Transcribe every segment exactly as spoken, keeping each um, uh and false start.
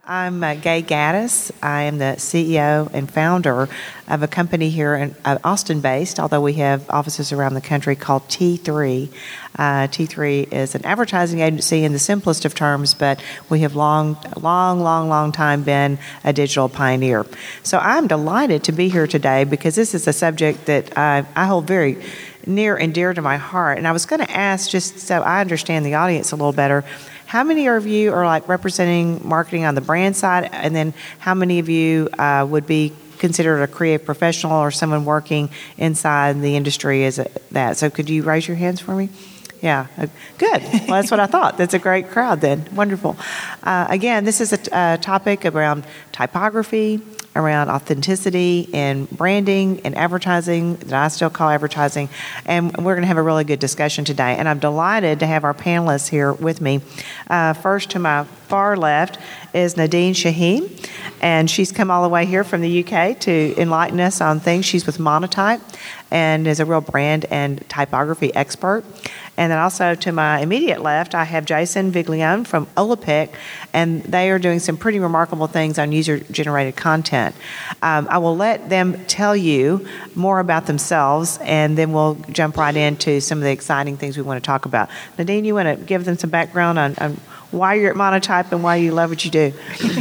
I'm uh, Gay Gaddis. I am the C E O and founder of a company here in uh, Austin-based, although we have offices around the country, called T three. Uh, T three is an advertising agency in the simplest of terms, but we have long, long, long, long time been a digital pioneer. So I'm delighted to be here today because this is a subject that I, I hold very near and dear to my heart. And I was going to ask, just so I understand the audience a little better, how many of you are like representing marketing on the brand side, and then how many of you uh, would be considered a creative professional or someone working inside the industry as a, that? So could you raise your hands for me? Yeah, uh, good. Well, that's what I thought. That's a great crowd then. Wonderful. Uh, again, this is a, t- a topic around typography, around authenticity and branding and advertising that I still call advertising. And we're going to have a really good discussion today. And I'm delighted to have our panelists here with me. Uh, first to my far left is Nadine Shaheen. And she's come all the way here from the U K to enlighten us on things. She's with Monotype and is a real brand and typography expert. And then also to my immediate left, I have Jason Viglione from Olaplex, and they are doing some pretty remarkable things on user-generated content. Um, I will let them tell you more about themselves, and then we'll jump right into some of the exciting things we want to talk about. Nadine, you want to give them some background on, on why you're at Monotype and why you love what you do?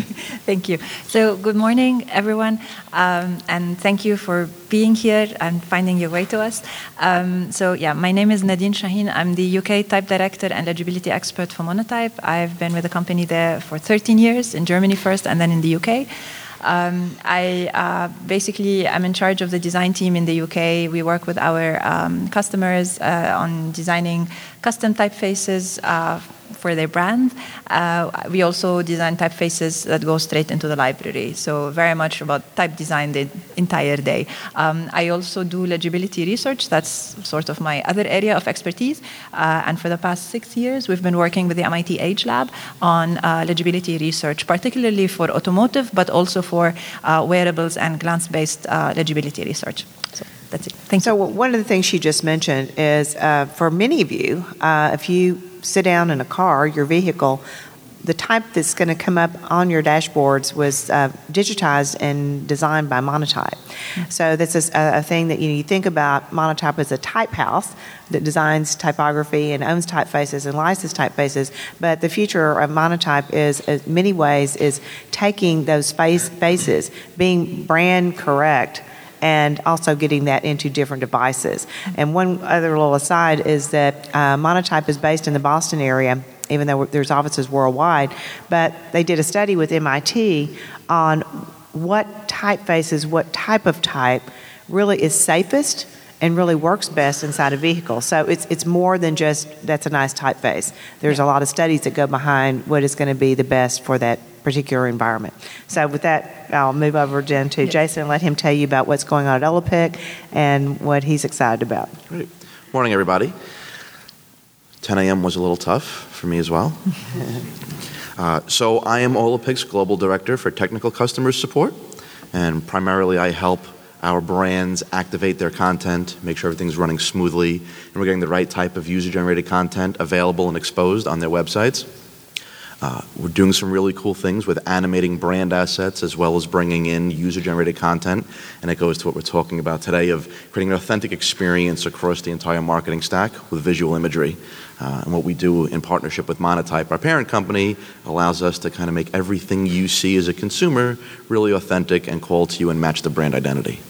Thank you. So good morning, everyone, um, and thank you for being here and finding your way to us. Um, so yeah, my name is Nadine Shaheen. I'm the U K type director and legibility expert for Monotype. I've been with the company there for thirteen years, in Germany first and then in the U K. Um, I uh, basically am in charge of the design team in the U K. We work with our um, customers uh, on designing custom typefaces uh, for their brand. Uh, we also design typefaces that go straight into the library. So very much about type design the entire day. Um, I also do legibility research. That's sort of my other area of expertise. Uh, and for the past six years, we've been working with the M I T Age Lab on uh, legibility research, particularly for automotive, but also for uh, wearables and glance-based uh, legibility research. So that's it. Thank so you. One of the things she just mentioned is uh, for many of you, uh, if you sit down in a car, your vehicle, the type that's going to come up on your dashboards was uh, digitized and designed by Monotype. Mm-hmm. So this is a, a thing that you know, you think about Monotype as a type house that designs typography and owns typefaces and licenses typefaces. But the future of Monotype is, in many ways, is taking those face, faces, being brand correct, and also getting that into different devices. And one other little aside is that uh, Monotype is based in the Boston area, even though there's offices worldwide, but they did a study with M I T on what typefaces, what type of type really is safest and really works best inside a vehicle. So it's it's more than just, that's a nice typeface. There's a lot of studies that go behind what is going to be the best for that particular environment. So with that, I'll move over then to yes. Jason and let him tell you about what's going on at Olaplex and what he's excited about. Great. Morning, everybody. ten a.m. was a little tough for me as well. uh, so I am Olaplex's Global Director for Technical Customer Support, and primarily I help our brands activate their content, make sure everything's running smoothly, and we're getting the right type of user-generated content available and exposed on their websites. Uh, we're doing some really cool things with animating brand assets as well as bringing in user-generated content, and it goes to what we're talking about today of creating an authentic experience across the entire marketing stack with visual imagery. Uh, and what we do in partnership with Monotype, our parent company, allows us to kind of make everything you see as a consumer really authentic and call to you and match the brand identity.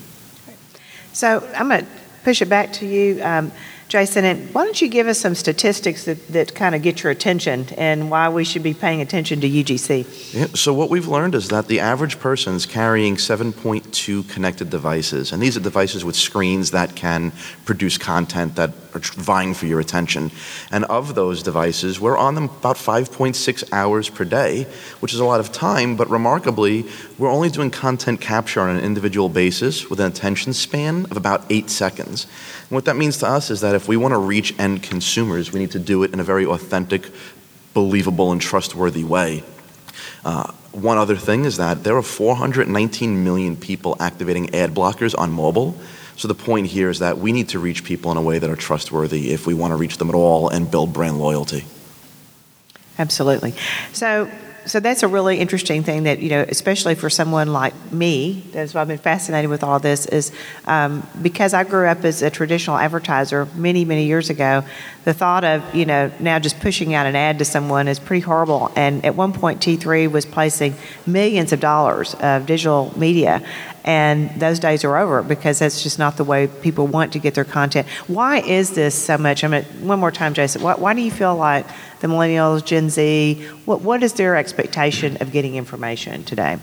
So I'm going to push it back to you, um, Jason, and why don't you give us some statistics that, that kind of get your attention and why we should be paying attention to U G C? Yeah, so what we've learned is that the average person's carrying seven point two connected devices, and these are devices with screens that can produce content that are vying for your attention. And of those devices, we're on them about five point six hours per day, which is a lot of time, but remarkably, we're only doing content capture on an individual basis with an attention span of about eight seconds. And what that means to us is that if we want to reach end consumers, we need to do it in a very authentic, believable, and trustworthy way. Uh, one other thing is that there are four hundred nineteen million people activating ad blockers on mobile. So the point here is that we need to reach people in a way that are trustworthy if we want to reach them at all and build brand loyalty. Absolutely. So so that's a really interesting thing that, you know, especially for someone like me, that's why I've been fascinated with all this, is um, because I grew up as a traditional advertiser many, many years ago, the thought of, you know, now just pushing out an ad to someone is pretty horrible. And at one point, T three was placing millions of dollars of digital media, and those days are over because that's just not the way people want to get their content. Why is this so much? I mean, one more time, Jason, why, why do you feel like the millennials, Gen Z, what what is their expectation of getting information today?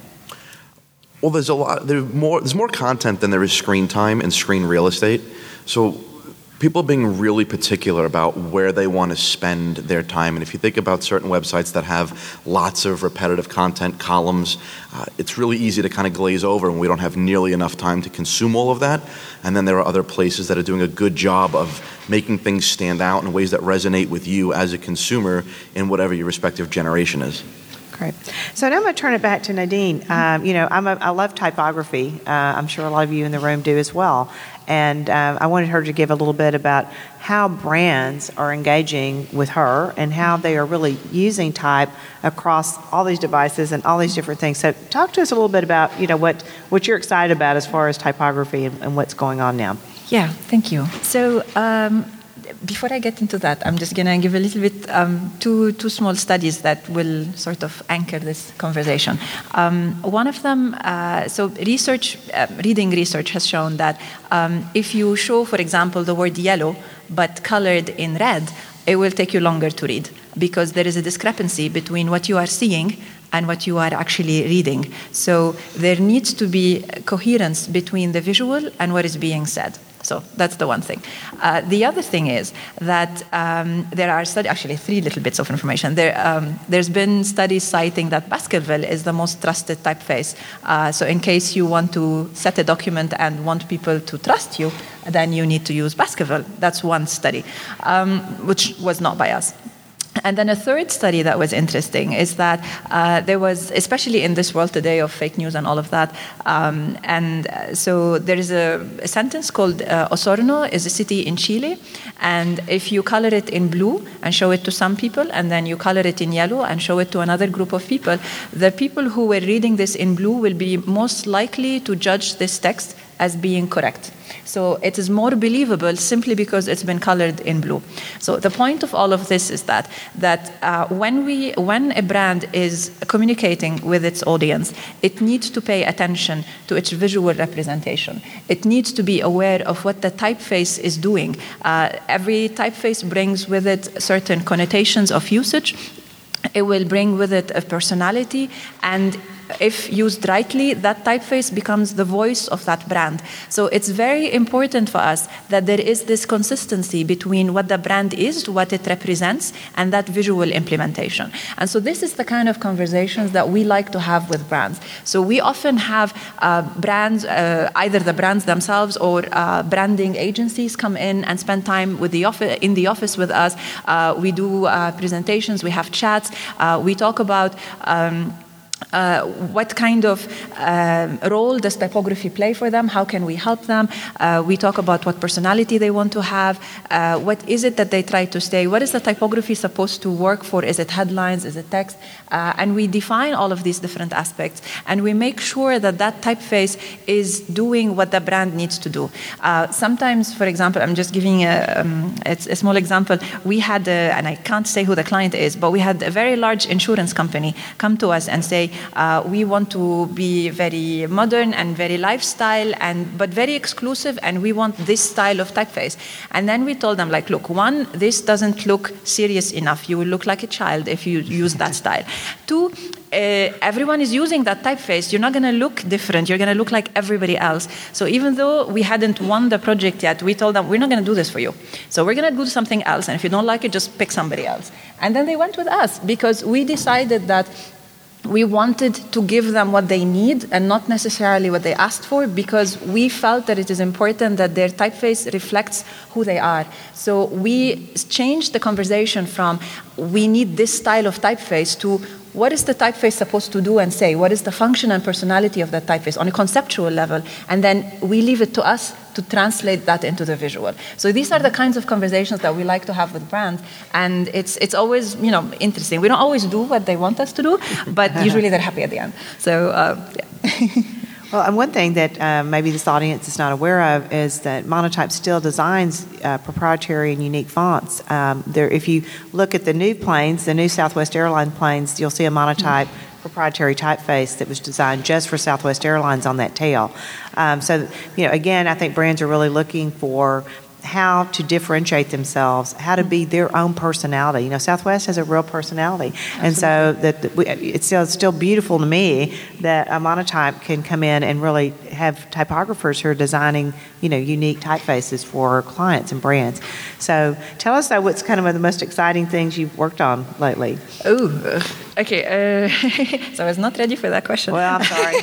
Well, there's a lot. There's more. There's more content than there is screen time and screen real estate. So people are being really particular about where they want to spend their time. And if you think about certain websites that have lots of repetitive content columns, uh, it's really easy to kind of glaze over, and we don't have nearly enough time to consume all of that. And then there are other places that are doing a good job of making things stand out in ways that resonate with you as a consumer in whatever your respective generation is. Great. So now I'm going to turn it back to Nadine. Um, you know, I'm a, I love typography. Uh, I'm sure a lot of you in the room do as well. And uh, I wanted her to give a little bit about how brands are engaging with her and how they are really using type across all these devices and all these different things. So talk to us a little bit about, you know, what, what you're excited about as far as typography and, and what's going on now. Yeah, thank you. So um, before I get into that, I'm just going to give a little bit, um, two, two small studies that will sort of anchor this conversation. Um, one of them, uh, so research, uh, reading research has shown that um, if you show, for example, the word yellow, but colored in red, it will take you longer to read because there is a discrepancy between what you are seeing and what you are actually reading. So there needs to be coherence between the visual and what is being said. So that's the one thing. Uh, the other thing is that um, there are studies, actually three little bits of information. There, um, there's been studies citing that Baskerville is the most trusted typeface. Uh, so in case you want to set a document and want people to trust you, then you need to use Baskerville. That's one study, um, which was not by us. And then a third study that was interesting is that uh, there was, especially in this world today of fake news and all of that, um, and uh, so there is a, a sentence called uh, Osorno is a city in Chile, and if you color it in blue and show it to some people, and then you color it in yellow and show it to another group of people, the people who were reading this in blue will be most likely to judge this text as being correct. So it is more believable simply because it's been colored in blue. So the point of all of this is that that uh, when we when a brand is communicating with its audience, it needs to pay attention to its visual representation. It needs to be aware of what the typeface is doing. Uh, every typeface brings with it certain connotations of usage. It will bring with it a personality, and if used rightly, that typeface becomes the voice of that brand. So it's very important for us that there is this consistency between what the brand is, what it represents, and that visual implementation. And so this is the kind of conversations that we like to have with brands. So we often have uh, brands, uh, either the brands themselves or uh, branding agencies come in and spend time with the office, in the office with us. Uh, we do uh, presentations, we have chats, uh, we talk about um, Uh, what kind of uh, role does typography play for them? How can we help them? Uh, we talk about what personality they want to have. Uh, what is it that they try to say? What is the typography supposed to work for? Is it headlines? Is it text? Uh, and we define all of these different aspects. And we make sure that that typeface is doing what the brand needs to do. Uh, sometimes, for example, I'm just giving a, um, a, a small example. We had, a, and I can't say who the client is, but we had a very large insurance company come to us and say, Uh, we want to be very modern and very lifestyle, and but very exclusive, and we want this style of typeface. And then we told them, like, look, one, this doesn't look serious enough. You will look like a child if you use that style. Two, Uh, everyone is using that typeface. You're not going to look different. You're going to look like everybody else. So even though we hadn't won the project yet, we told them, we're not going to do this for you. So we're going to do something else. And if you don't like it, just pick somebody else. And then they went with us because we decided that we wanted to give them what they need and not necessarily what they asked for, because we felt that it is important that their typeface reflects who they are. So we changed the conversation from we need this style of typeface to what is the typeface supposed to do and say? What is the function and personality of that typeface on a conceptual level? And then we leave it to us to translate that into the visual. So these are the kinds of conversations that we like to have with brands, and it's it's always, you know, interesting. We don't always do what they want us to do, but usually they're happy at the end. So uh, yeah. Well, and one thing that uh, maybe this audience is not aware of is that Monotype still designs uh, proprietary and unique fonts. Um, there, if you look at the new planes, the new Southwest Airlines planes, you'll see a Monotype mm-hmm. proprietary typeface that was designed just for Southwest Airlines on that tail. Um, so, you know, again, I think brands are really looking for how to differentiate themselves, how to be their own personality. You know, Southwest has a real personality. Absolutely. And so that that we, it's still, still beautiful to me that a Monotype can come in and really have typographers who are designing, you know, unique typefaces for clients and brands. So tell us, though, what's kind of the most exciting things you've worked on lately? Oh, okay. Uh, so I was not ready for that question. Well, I'm sorry.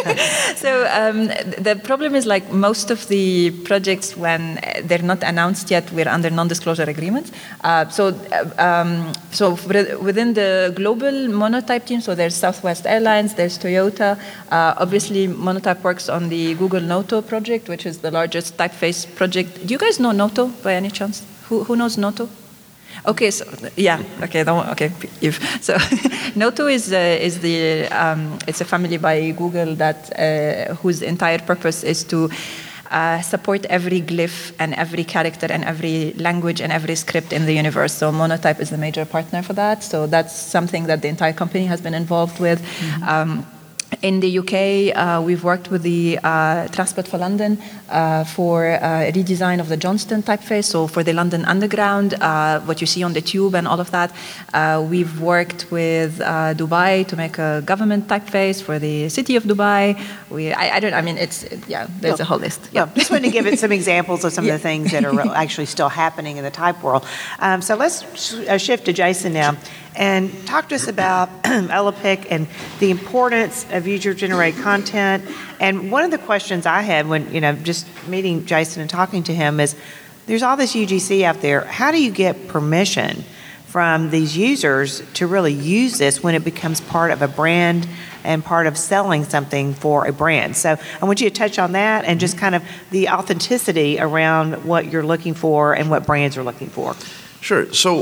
So um, the problem is, like most of the projects, when they're not announced yet, we're under non-disclosure agreements. Uh, so, um, so within the global Monotype team, so there's Southwest Airlines, there's Toyota. Uh, obviously, Monotype works on the Google Noto project, which is the largest typeface project. Do you guys know Noto by any chance? Who who knows Noto? Okay, so yeah, okay, don't, okay. If, so, Noto is uh, is the um, it's a family by Google that uh, whose entire purpose is to Uh, support every glyph and every character and every language and every script in the universe. So Monotype is the major partner for that. So that's something that the entire company has been involved with. Mm-hmm. Um, In the U K, uh, we've worked with the uh, Transport for London uh, for uh, a redesign of the Johnston typeface, so for the London Underground, uh, what you see on the tube and all of that. Uh, we've worked with uh, Dubai to make a government typeface for the city of Dubai. We, I, I don't, I mean, it's, it, yeah, there's well, a whole list. Yeah. Well, just wanted to give it some examples of some yeah. of the things that are actually still happening in the type world. Um, so let's sh- uh, shift to Jason now. And talk to us about Olapic and the importance of user-generated content. And one of the questions I had when, you know, just meeting Jason and talking to him is, there's all this U G C out there. How do you get permission from these users to really use this when it becomes part of a brand and part of selling something for a brand? So I want you to touch on that and just kind of the authenticity around what you're looking for and what brands are looking for. Sure. So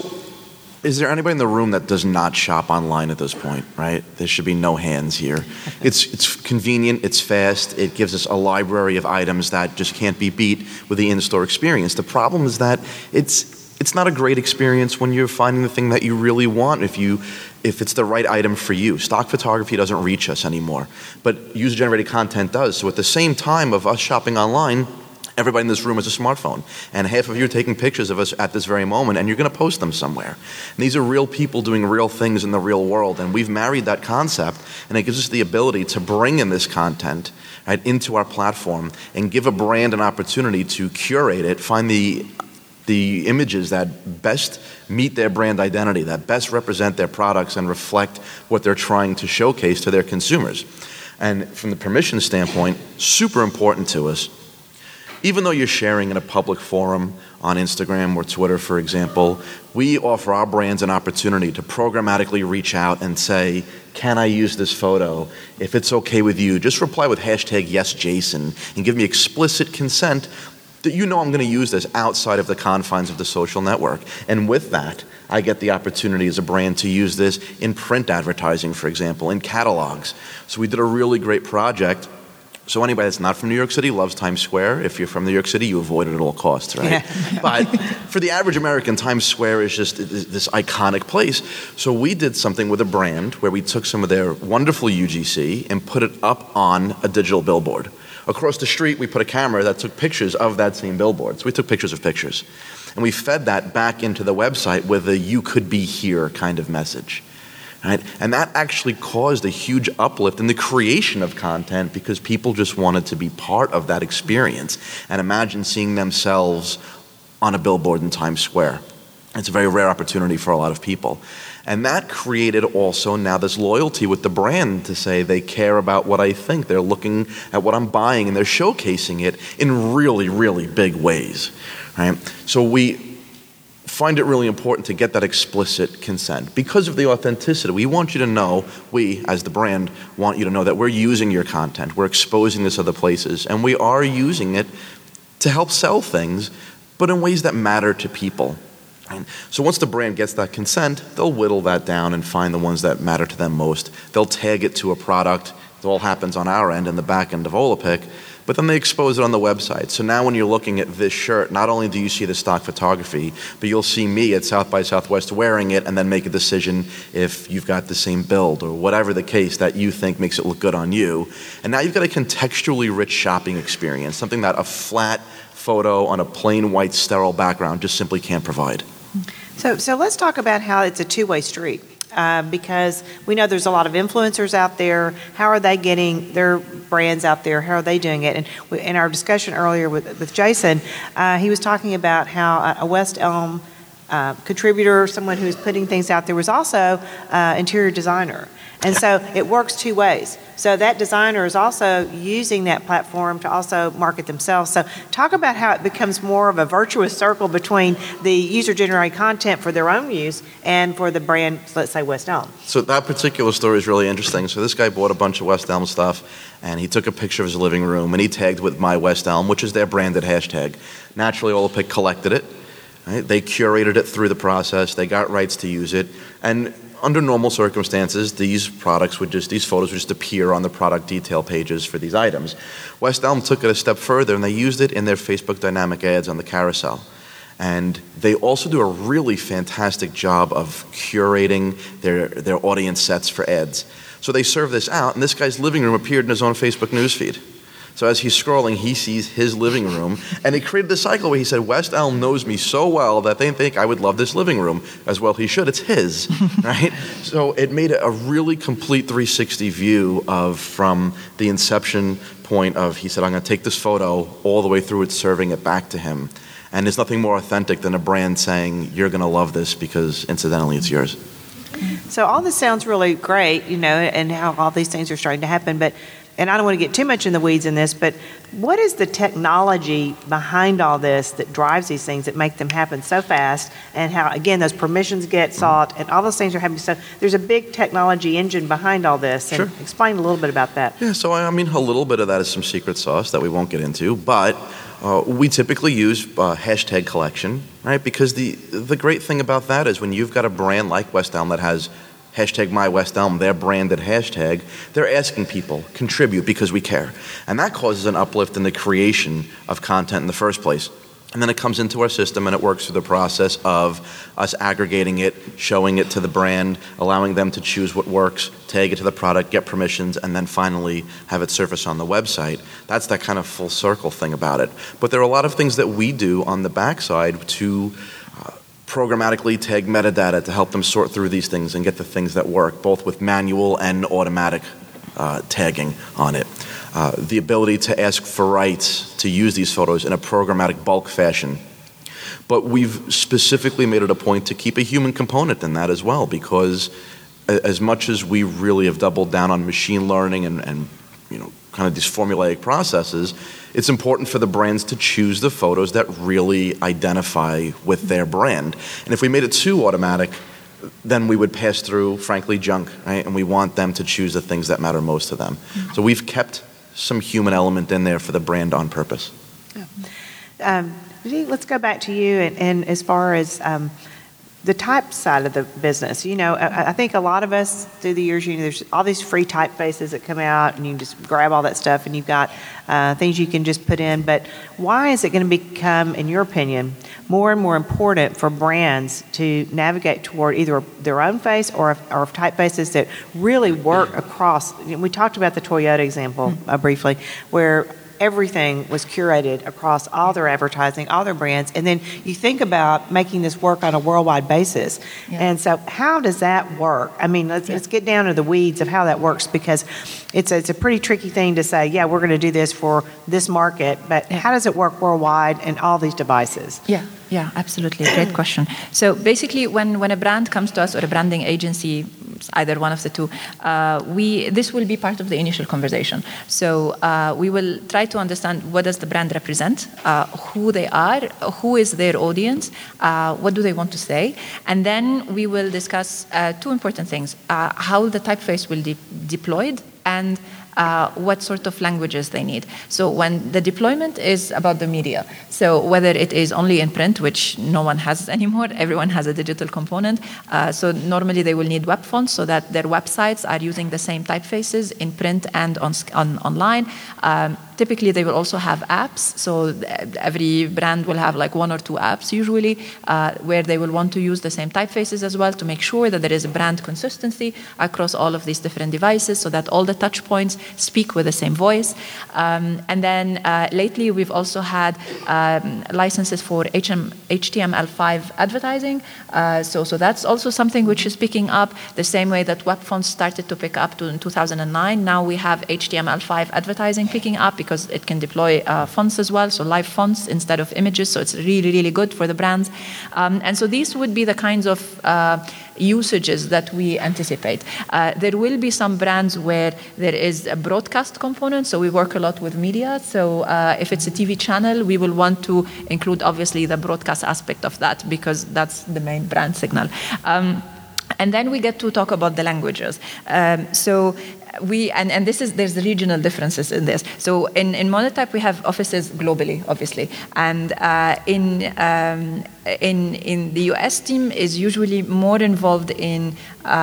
is there anybody in the room that does not shop online at this point, right? There should be no hands here. It's it's convenient, it's fast, it gives us a library of items that just can't be beat with the in-store experience. The problem is that it's it's not a great experience when you're finding the thing that you really want if you if it's the right item for you. Stock photography doesn't reach us anymore, but user-generated content does. So at the same time of us shopping online, everybody in this room has a smartphone, and half of you are taking pictures of us at this very moment, and you're going to post them somewhere. And these are real people doing real things in the real world, and we've married that concept, and it gives us the ability to bring in this content right, into our platform and give a brand an opportunity to curate it, find the the images that best meet their brand identity, that best represent their products and reflect what they're trying to showcase to their consumers. And from the permission standpoint, super important to us. Even though you're sharing in a public forum on Instagram or Twitter, for example, we offer our brands an opportunity to programmatically reach out and say, can I use this photo? If it's okay with you, just reply with hashtag yes Jason and give me explicit consent that you know I'm going to use this outside of the confines of the social network. And with that, I get the opportunity as a brand to use this in print advertising, for example, in catalogs. So we did a really great project. So anybody that's not from New York City loves Times Square. If you're from New York City, you avoid it at all costs, right? Yeah. But for the average American, Times Square is just this iconic place. So we did something with a brand where we took some of their wonderful U G C and put it up on a digital billboard. Across the street, we put a camera that took pictures of that same billboard. So we took pictures of pictures. And we fed that back into the website with a you could be here kind of message. Right? And that actually caused a huge uplift in the creation of content because people just wanted to be part of that experience and imagine seeing themselves on a billboard in Times Square. It's a very rare opportunity for a lot of people. And that created also now this loyalty with the brand to say they care about what I think. They're looking at what I'm buying and they're showcasing it in really, really big ways. Right? So we find it really important to get that explicit consent. Because of the authenticity, we want you to know, we as the brand want you to know that we're using your content, we're exposing this other places, and we are using it to help sell things, but in ways that matter to people. Right? So once the brand gets that consent, they'll whittle that down and find the ones that matter to them most. They'll tag it to a product. It all happens on our end and the back end of Olapic, but then they expose it on the website. So now when you're looking at this shirt, not only do you see the stock photography, but you'll see me at South by Southwest wearing it and then make a decision if you've got the same build or whatever the case that you think makes it look good on you. And now you've got a contextually rich shopping experience, something that a flat photo on a plain white sterile background just simply can't provide. So, so let's talk about how it's a two-way street. Uh, because we know there's a lot of influencers out there. How are they getting their brands out there? How are they doing it? And we, in our discussion earlier with, with Jason, uh, he was talking about how a West Elm uh, contributor, someone who's putting things out there, was also uh, interior designer. And so it works two ways. So that designer is also using that platform to also market themselves. So talk about how it becomes more of a virtuous circle between the user-generated content for their own use and for the brand, let's say, West Elm. So that particular story is really interesting. So this guy bought a bunch of West Elm stuff, and he took a picture of his living room, and he tagged with My West Elm, which is their branded hashtag. Naturally, Olapic collected it. Right? They curated it through the process. They got rights to use it. And under normal circumstances, these products would just, these photos would just appear on the product detail pages for these items. West Elm took it a step further, and they used it in their Facebook dynamic ads on the carousel. And they also do a really fantastic job of curating their, their audience sets for ads. So they serve this out, and this guy's living room appeared in his own Facebook newsfeed. So as he's scrolling, he sees his living room, and it created this cycle where he said, West Elm knows me so well that they think I would love this living room. As well he should, it's his, right? So it made a really complete three sixty view of, from the inception point of, he said, I'm gonna take this photo all the way through it, serving it back to him. And there's nothing more authentic than a brand saying, you're gonna love this because incidentally it's yours. So all this sounds really great, you know, and how all these things are starting to happen, but and I don't want to get too much in the weeds in this, but what is the technology behind all this that drives these things that make them happen so fast, and how, again, those permissions get sought and all those things are happening? So there's a big technology engine behind all this. And sure. Explain a little bit about that. Yeah, so I mean, a little bit of that is some secret sauce that we won't get into, but uh, we typically use uh, hashtag collection, right? Because the, the great thing about that is when you've got a brand like West Elm that has hashtag My West Elm, their branded hashtag, they're asking people, contribute because we care. And that causes an uplift in the creation of content in the first place. And then it comes into our system and it works through the process of us aggregating it, showing it to the brand, allowing them to choose what works, tag it to the product, get permissions, and then finally have it surface on the website. That's that kind of full circle thing about it. But there are a lot of things that we do on the backside to programmatically tag metadata to help them sort through these things and get the things that work, both with manual and automatic uh, tagging on it. Uh, the ability to ask for rights to use these photos in a programmatic bulk fashion. But we've specifically made it a point to keep a human component in that as well, because as much as we really have doubled down on machine learning and, and you know, kind of these formulaic processes, it's important for the brands to choose the photos that really identify with their brand. And if we made it too automatic, then we would pass through, frankly, junk, right? And we want them to choose the things that matter most to them. Mm-hmm. So we've kept some human element in there for the brand on purpose. Yeah. Um, let's go back to you, and, and as far as um, the type side of the business, you know, I, I think a lot of us through the years, you know, there's all these free typefaces that come out, and you can just grab all that stuff, and you've got uh, things you can just put in. But why is it going to become, in your opinion, more and more important for brands to navigate toward either their own face or, or typefaces that really work across? We talked about the Toyota example uh, briefly, where everything was curated across all their advertising, all their brands, and then you think about making this work on a worldwide basis. Yeah. And so how does that work? I mean, let's, yeah. let's get down to the weeds of how that works, because it's a, it's a pretty tricky thing to say, yeah, we're going to do this for this market, but yeah. how does it work worldwide in all these devices? Yeah. Yeah, absolutely. Great question. So basically, when, when a brand comes to us or a branding agency either one of the two. Uh, we this will be part of the initial conversation. So uh, we will try to understand what does the brand represent, uh, who they are, who is their audience, uh, what do they want to say, and then we will discuss uh, two important things: uh, how the typeface will be deployed and Uh, what sort of languages they need. So when the deployment is about the media, so whether it is only in print, which no one has anymore, everyone has a digital component. Uh, so normally they will need web fonts so that their websites are using the same typefaces in print and on, on online. Um, typically they will also have apps. So every brand will have like one or two apps usually uh, where they will want to use the same typefaces as well to make sure that there is a brand consistency across all of these different devices so that all the touch points speak with the same voice. Um, and then uh, lately we've also had um, licenses for H T M L five advertising. Uh, so, so that's also something which is picking up the same way that web fonts started to pick up to in two thousand nine. Now we have H T M L five advertising picking up because it can deploy uh, fonts as well, so live fonts instead of images. So it's really, really good for the brands. Um, and so these would be the kinds of uh, usages that we anticipate. Uh, there will be some brands where there is a broadcast component, so we work a lot with media. So uh, if it's a T V channel, we will want to include obviously the broadcast aspect of that because that's the main brand signal. Um, and then we get to talk about the languages. Um, so we and, and this is there's regional differences in this. So in, in Monotype we have offices globally, obviously, and uh, in um, in in the U S team is usually more involved in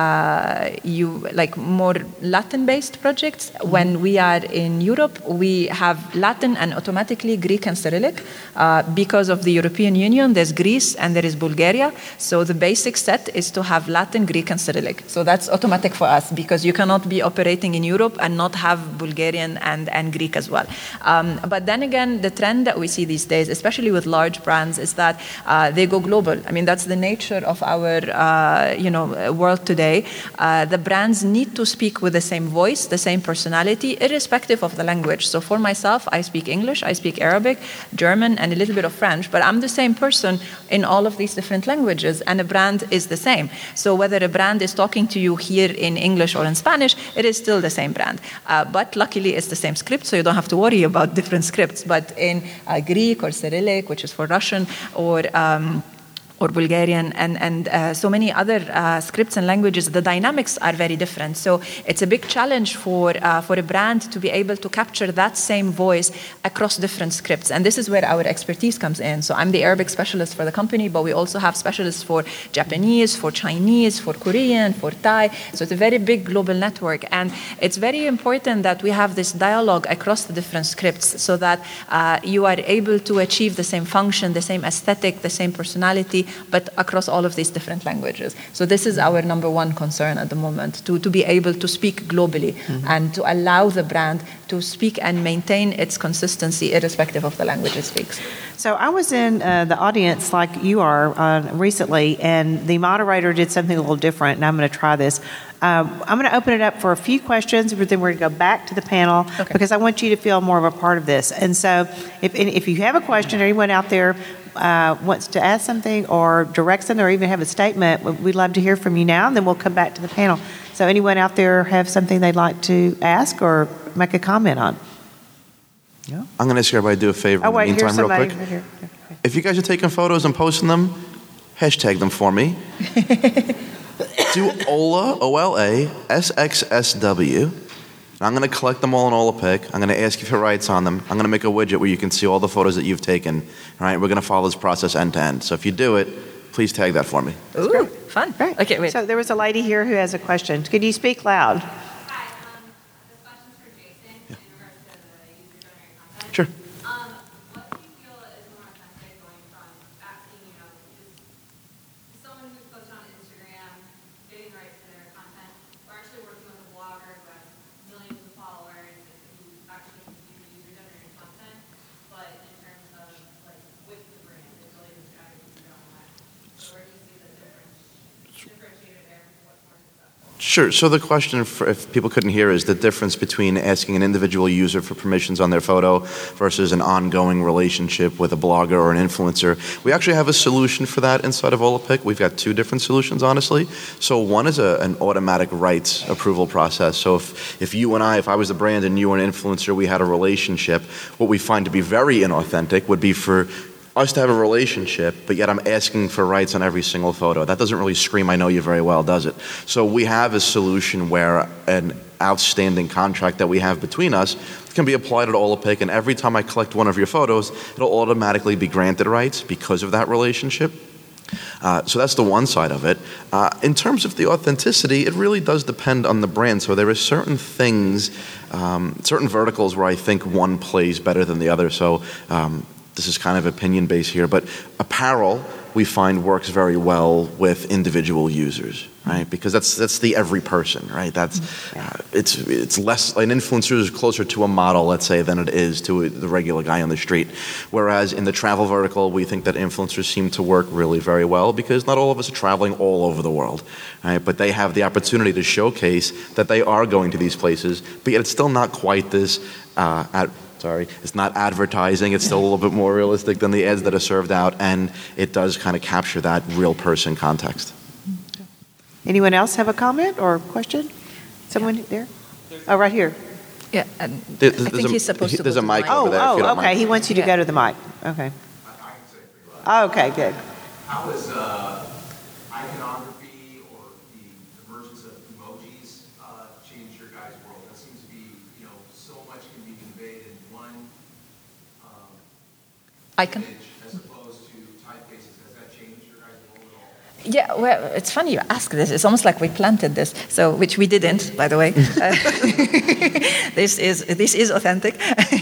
uh, you like more Latin-based projects. Mm-hmm. When we are in Europe, we have Latin and automatically Greek and Cyrillic uh, because of the European Union. There's Greece and there is Bulgaria. So the basic set is to have Latin, Greek, and Cyrillic. So that's automatic for us because you cannot be operating in Europe and not have Bulgarian and, and Greek as well. Um, but then again, the trend that we see these days, especially with large brands, is that uh, they go global. I mean, that's the nature of our uh, you know world today. Uh, the brands need to speak with the same voice, the same personality, irrespective of the language. So for myself, I speak English, I speak Arabic, German, and a little bit of French, but I'm the same person in all of these different languages, and a brand is the same. So whether a brand is talking to you here in English or in Spanish, it is still the same brand. Uh, but luckily, it's the same script, so you don't have to worry about different scripts. But in uh, Greek or Cyrillic, which is for Russian, or um, or Bulgarian, and, and uh, so many other uh, scripts and languages, the dynamics are very different. So it's a big challenge for, uh, for a brand to be able to capture that same voice across different scripts. And this is where our expertise comes in. So I'm the Arabic specialist for the company, but we also have specialists for Japanese, for Chinese, for Korean, for Thai. So it's a very big global network. And it's very important that we have this dialogue across the different scripts so that uh, you are able to achieve the same function, the same aesthetic, the same personality, but across all of these different languages. So this is our number one concern at the moment, to, to be able to speak globally mm-hmm. and to allow the brand to speak and maintain its consistency irrespective of the language it speaks. So I was in uh, the audience like you are uh, recently, and the moderator did something a little different, and I'm going to try this. Um, I'm going to open it up for a few questions, but then we're going to go back to the panel okay. because I want you to feel more of a part of this. And so if, if you have a question or anyone out there uh, wants to ask something or direct something or even have a statement, we'd love to hear from you now, and then we'll come back to the panel. So anyone out there have something they'd like to ask or make a comment on? Yeah. I'm going to ask everybody to do a favor oh, wait, in the meantime, real quick. Right here. If you guys are taking photos and posting them, hashtag them for me. Do Ola, O L A, S X S W. I'm going to collect them all in Olapic. I'm going to ask you for rights on them. I'm going to make a widget where you can see all the photos that you've taken. All right, we're going to follow this process end to end. So if you do it, please tag that for me. Ooh, fun. Right. Okay, wait. So there was a lady here who has a question. Could you speak loud? Hi, um, this question's for Jason yeah. in regards to the user-generated content. Sure. Um, what do you feel is more authentic going from asking, you know, is someone who's posted on Instagram getting the rights to their content, or actually working with a blogger who has millions of followers and who actually can do user-generated content, but in terms of, like, with the brand, it's really the strategy to go on that. So where do you see the difference, differentiated there, what's more successful? Sure. So the question, for, if people couldn't hear, is the difference between asking an individual user for permissions on their photo versus an ongoing relationship with a blogger or an influencer. We actually have a solution for that inside of Olapic. We've got two different solutions, honestly. So one is a, an automatic rights approval process. So if, if you and I, if I was the brand and you were an influencer, we had a relationship, what we find to be very inauthentic would be for us to have a relationship, but yet I'm asking for rights on every single photo. That doesn't really scream, I know you very well, does it? So we have a solution where an outstanding contract that we have between us can be applied at Olapic, and every time I collect one of your photos, it'll automatically be granted rights because of that relationship. Uh, so that's the one side of it. Uh, in terms of the authenticity, it really does depend on the brand. So there are certain things, um, certain verticals where I think one plays better than the other. So um, this is kind of opinion-based here, but apparel we find works very well with individual users, right? Because that's that's the every person, right? That's uh, it's it's less, an influencer is closer to a model, let's say, than it is to a, the regular guy on the street. Whereas in the travel vertical, we think that influencers seem to work really very well because not all of us are traveling all over the world, right? But they have the opportunity to showcase that they are going to these places, but yet it's still not quite this uh, at Sorry, it's not advertising. It's still a little bit more realistic than the ads that are served out, and it does kind of capture that real person context. Anyone else have a comment or question? Someone yeah. there? Oh, right here. Yeah, um, there, I think a, he's supposed to There's go a to mic the over oh, there. Oh, if you don't okay. mind. He wants you to yeah. go to the mic. Okay. I can say it pretty well. Oh, okay, good. How is uh, iconography or the emergence of emojis uh, changed your guys' world? That seems to be, you know, so much can be conveyed in one um, Icon. image as opposed to typefaces. Has that changed your guys' world at all? Yeah, well, it's funny you ask this. It's almost like we planted this, so which we didn't, by the way. Uh, this is this is authentic.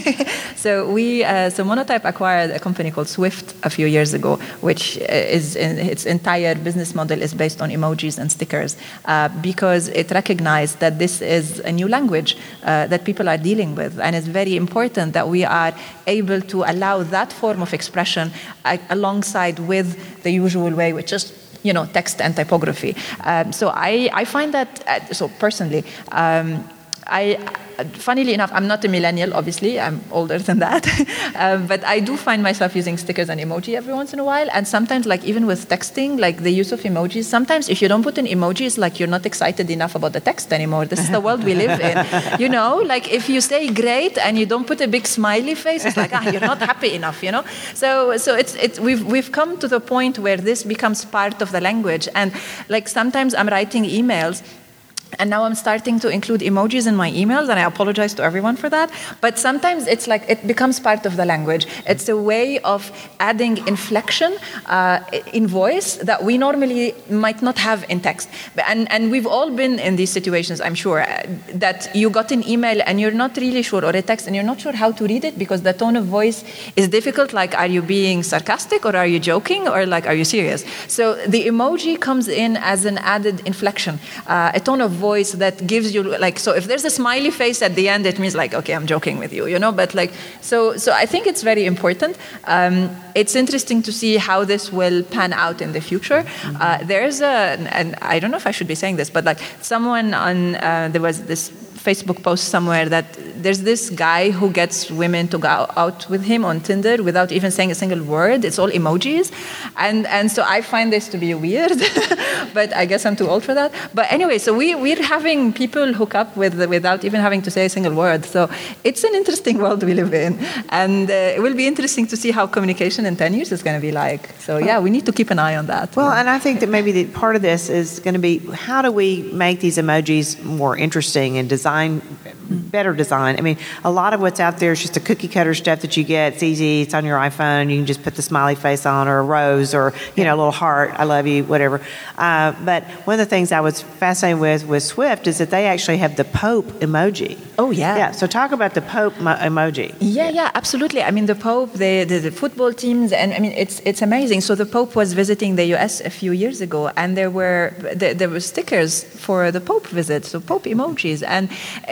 so we, uh, so Monotype acquired a company called Swift a few years ago, which is in, its entire business model is based on emojis and stickers, uh, because it recognized that this is a new language uh, that people are dealing with, and it's very important that we are able to allow that form of expression uh, alongside with the usual way, which is you know, text and typography. Um, so I, I find that, uh, so personally, um, I, funnily enough, I'm not a millennial, obviously, I'm older than that, um, but I do find myself using stickers and emoji every once in a while, and sometimes, like, even with texting, like, the use of emojis, sometimes if you don't put in emojis, like, you're not excited enough about the text anymore. This is the world we live in, you know? Like, if you say great and you don't put a big smiley face, it's like, ah, you're not happy enough, you know? So, so it's, it's, we've, we've come to the point where this becomes part of the language, and, like, sometimes I'm writing emails, and now I'm starting to include emojis in my emails, and I apologize to everyone for that. But sometimes it's like it becomes part of the language. It's a way of adding inflection uh, in voice that we normally might not have in text. And, and we've all been in these situations, I'm sure, uh, that you got an email and you're not really sure, or a text, and you're not sure how to read it because the tone of voice is difficult. Like, are you being sarcastic, or are you joking, or like, are you serious? So the emoji comes in as an added inflection, uh, a tone of voice that gives you, like, so if there's a smiley face at the end, it means like, okay, I'm joking with you, you know, but like, so so I think it's very important. Um, it's interesting to see how this will pan out in the future. Uh, there's a, and I don't know if I should be saying this, but like someone on, uh, there was this Facebook post somewhere that there's this guy who gets women to go out with him on Tinder without even saying a single word. It's all emojis. And and so I find this to be weird, but I guess I'm too old for that. But anyway, so we, we're having people hook up with without even having to say a single word. So it's an interesting world we live in. And uh, it will be interesting to see how communication in ten years is going to be like. So yeah, we need to keep an eye on that. Well, and I think that maybe the part of this is going to be, how do we make these emojis more interesting and design, better design? I mean, a lot of what's out there is just a cookie cutter stuff that you get. It's easy. It's on your iPhone. You can just put the smiley face on, or a rose, or, you know, a little heart, I love you, whatever. Uh, but one of the things I was fascinated with with Swift is that they actually have the Pope emoji. Oh, yeah. Yeah, so talk about the Pope mo- emoji. Yeah, yeah, absolutely. I mean, the Pope, the, the, the football teams, and I mean, it's it's amazing. So the Pope was visiting the U S a few years ago, and there were there, there were stickers for the Pope visit, so Pope emojis, and it, which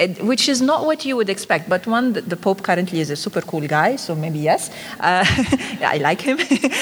which is not what you would expect. But one, the Pope currently is a super cool guy, so maybe yes. Uh, I like him.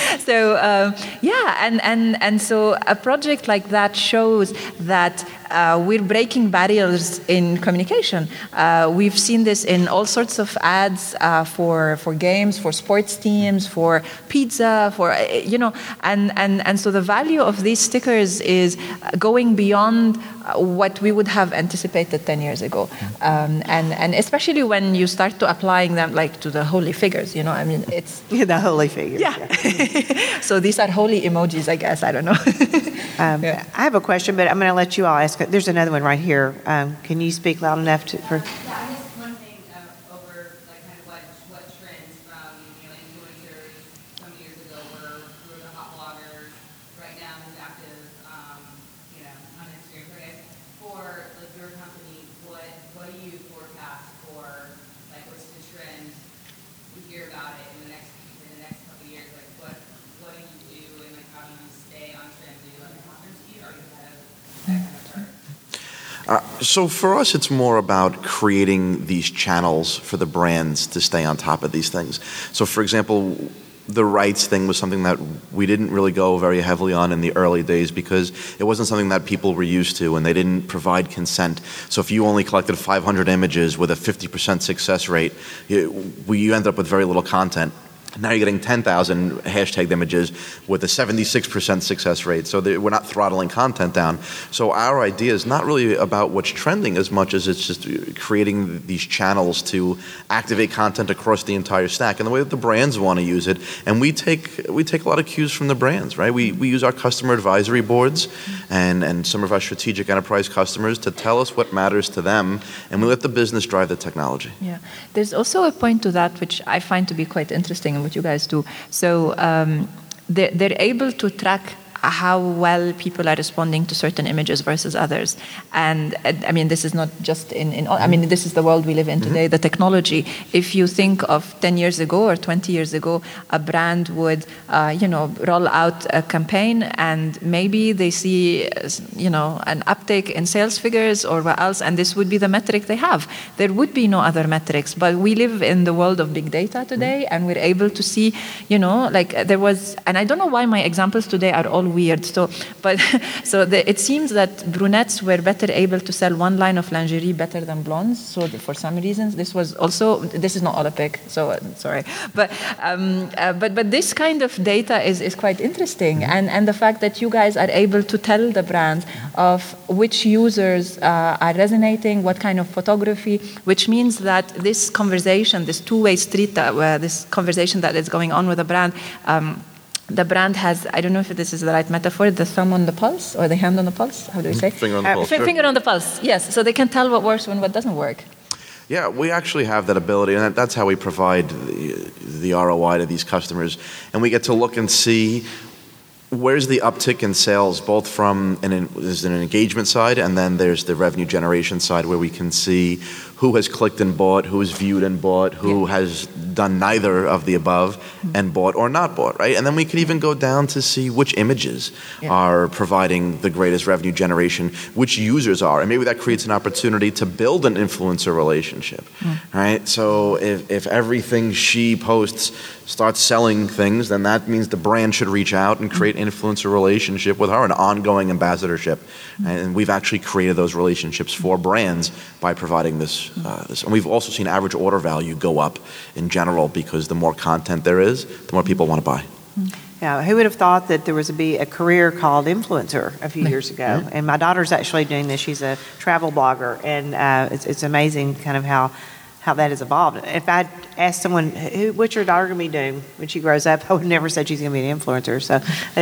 so um, yeah, and, and, and so a project like that shows that Uh, we're breaking barriers in communication. Uh, we've seen this in all sorts of ads uh, for for games, for sports teams, for pizza, for uh, you know, and, and and so the value of these stickers is going beyond what we would have anticipated ten years ago, um, and and especially when you start to applying them like to the holy figures. You know, I mean, it's Yeah, the holy figures. yeah. yeah. So these are holy emojis, I guess. I don't know. Um, Yeah. I have a question, but I'm going to let you all ask. There's another one right here. Um, can you speak loud enough to, for? Yeah, I'm just wondering uh, over like kind of what what trends from you know influencers some years ago were were the hot bloggers. Right now, who's active, um, you know, on Instagram. So I guess for like your company, what what do you forecast for like what's the trend? We hear about it in the next in the next couple of years. Like what what do you do and like how do you stay on trend? Do you like conference feed or are you kind of that kind of part? Uh, so for us, it's more about creating these channels for the brands to stay on top of these things. So for example, the rights thing was something that we didn't really go very heavily on in the early days because it wasn't something that people were used to and they didn't provide consent. So if you only collected five hundred images with a fifty percent success rate, you, you ended up with very little content. Now you're getting ten thousand hashtagged images with a seventy-six percent success rate. So we're not throttling content down. So our idea is not really about what's trending as much as it's just creating these channels to activate content across the entire stack and the way that the brands want to use it. And we take we take a lot of cues from the brands, right? We we use our customer advisory boards and, and some of our strategic enterprise customers to tell us what matters to them, and we let the business drive the technology. Yeah, there's also a point to that which I find to be quite interesting in what you guys do. So um, they're, they're able to track how well people are responding to certain images versus others. And uh, I mean, this is not just in, in I mean, this is the world we live in today, mm-hmm. the technology. If you think of ten years ago or twenty years ago, a brand would, uh, you know, roll out a campaign and maybe they see, you know, an uptake in sales figures or what else, and this would be the metric they have. There would be no other metrics, but we live in the world of big data today, mm-hmm. and we're able to see, you know, like there was, and I don't know why my examples today are all weird. So, but so the, it seems that brunettes were better able to sell one line of lingerie better than blondes. So the, for some reasons, this was also this is not Olympic. So uh, sorry, but um, uh, but but this kind of data is, is quite interesting, and and the fact that you guys are able to tell the brands of which users uh, are resonating, what kind of photography, which means that this conversation, this two-way street, that, uh, this conversation that is going on with a brand. Um, The brand has, I don't know if this is the right metaphor, the thumb on the pulse or the hand on the pulse. How do we say? Finger on the uh, pulse. F- Sure. Finger on the pulse, yes. So they can tell what works and what doesn't work. Yeah, we actually have that ability, and that's how we provide the, the R O I to these customers. And we get to look and see where's the uptick in sales, both from an, there's an engagement side, and then there's the revenue generation side where we can see who has clicked and bought, who has viewed and bought, who yeah. has done neither of the above mm-hmm. and bought or not bought, right? And then we can even go down to see which images yeah. are providing the greatest revenue generation, which users are. And maybe that creates an opportunity to build an influencer relationship, mm. right? So if, if everything she posts starts selling things, then that means the brand should reach out and create an influencer relationship with her, an ongoing ambassadorship. Mm. And we've actually created those relationships for brands by providing this. Uh, this. And we've also seen average order value go up in general because the more content there is, the more people want to buy. Yeah, who would have thought that there was to be a career called influencer a few years ago? Mm-hmm. And my daughter's actually doing this. She's a travel blogger, and uh, it's, it's amazing kind of how how that has evolved. If I'd asked someone, Who, what's your daughter going to be doing when she grows up, I would have never said she's going to be an influencer. So,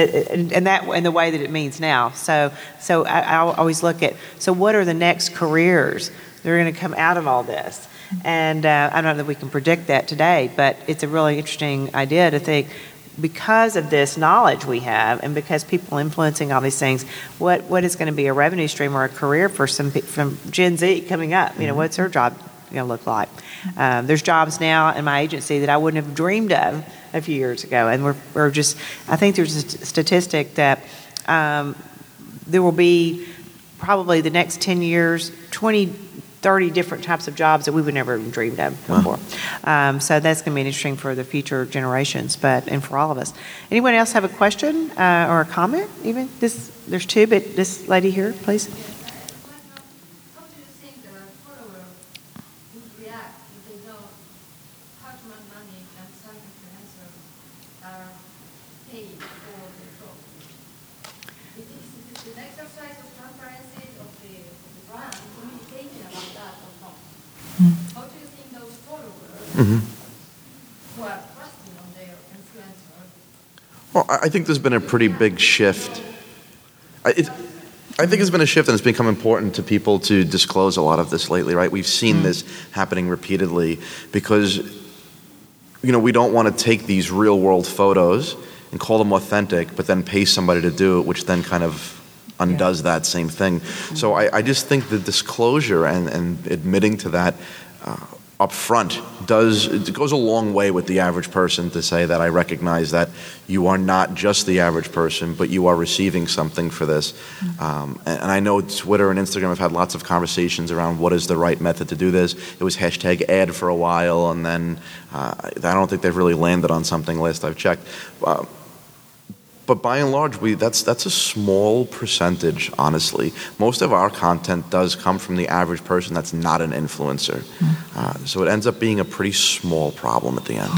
and that in the way that it means now. So, so I, I always look at, so what are the next careers that are going to come out of all this? And uh, I don't know that we can predict that today, but it's a really interesting idea to think, because of this knowledge we have and because people influencing all these things, what, what is going to be a revenue stream or a career for some from Gen Z coming up? You know, what's her job going to look like? Um, there's jobs now in my agency that I wouldn't have dreamed of a few years ago. And we're, we're just, I think there's a statistic that um, there will be probably the next ten years, twenty thirty different types of jobs that we would never even dreamed of before. Wow. Um, so that's going to be interesting for the future generations, but and for all of us. Anyone else have a question uh, or a comment? Even this, there's two, but this lady here, please. How do you think the follower would react if they know how much money and some influencers are paying for the show? It is, it is an exercise of transparency of the, of the brand communicating about that or not. Mm-hmm. How do you think those followers mm-hmm. who are trusting on their influencers? Well, I think there's been a pretty big shift. I, it, I think it's been a shift, and it's become important to people to disclose a lot of this lately, right? We've seen mm-hmm. this happening repeatedly because, you know, we don't want to take these real-world photos and call them authentic, but then pay somebody to do it, which then kind of undoes yeah. that same thing. Mm-hmm. So I, I just think the disclosure and, and admitting to that uh, up front does, it goes a long way with the average person to say that I recognize that you are not just the average person, but you are receiving something for this. Mm-hmm. Um, and, and I know Twitter and Instagram have had lots of conversations around what is the right method to do this. It was hashtag ad for a while, and then uh, I don't think they've really landed on something last I've checked. Uh, But by and large, we that's that's a small percentage, honestly. Most of our content does come from the average person that's not an influencer. Mm-hmm. Uh, so it ends up being a pretty small problem at the end.